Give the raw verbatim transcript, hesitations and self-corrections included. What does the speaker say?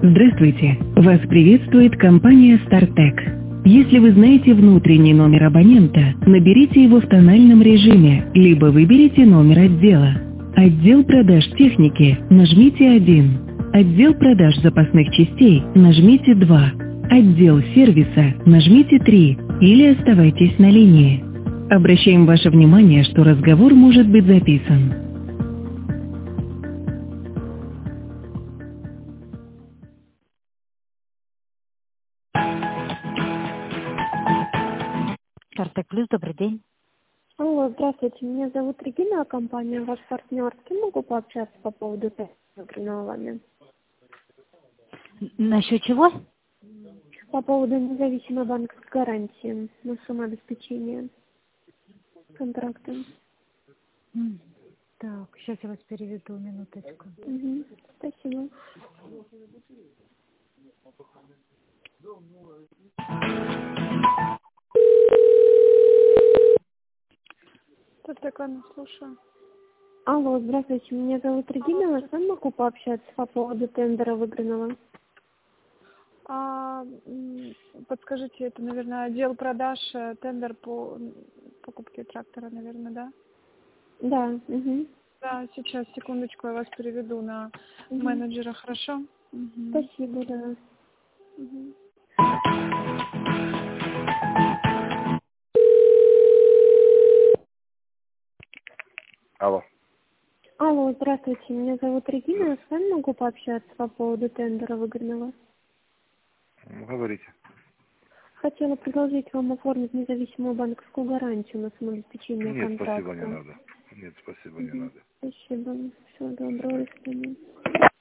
Здравствуйте! Вас приветствует компания StarTech. Если вы знаете внутренний номер абонента, наберите его в тональном режиме, либо выберите номер отдела. Отдел продаж техники, нажмите один. Отдел продаж запасных частей, нажмите два. Отдел сервиса, нажмите три. Или оставайтесь на линии. Обращаем ваше внимание, что разговор может быть записан. StarTech Плюс, добрый день. Алло, здравствуйте, меня зовут Регина, а компания ваш партнер. С кем могу пообщаться по поводу выигранного вами? Насчет чего? По поводу независимой банковской гарантии на самообеспечение контракта. М, Так, сейчас я вас переведу, минуточку. Угу. Спасибо. Татьяна, слушаю. Алло, здравствуйте, меня зовут Регина, а с вами могу пообщаться по поводу тендера выигранного? А, м, подскажите, это, наверное, отдел продаж, э, тендер по м, покупке трактора, наверное, да? Да, угу. Да, сейчас, секундочку, я вас переведу на Угу. менеджера, хорошо? Угу. Спасибо, да. Угу. Алло. Алло, здравствуйте, меня зовут Регина, а с вами могу пообщаться по поводу тендера выигранного? Ну, говорите. Хотела предложить вам оформить независимую банковскую гарантию на самообеспечение Нет, спасибо, не контракта. надо. Нет, спасибо, не Мгм. надо. Спасибо. Всего доброго, до свидания.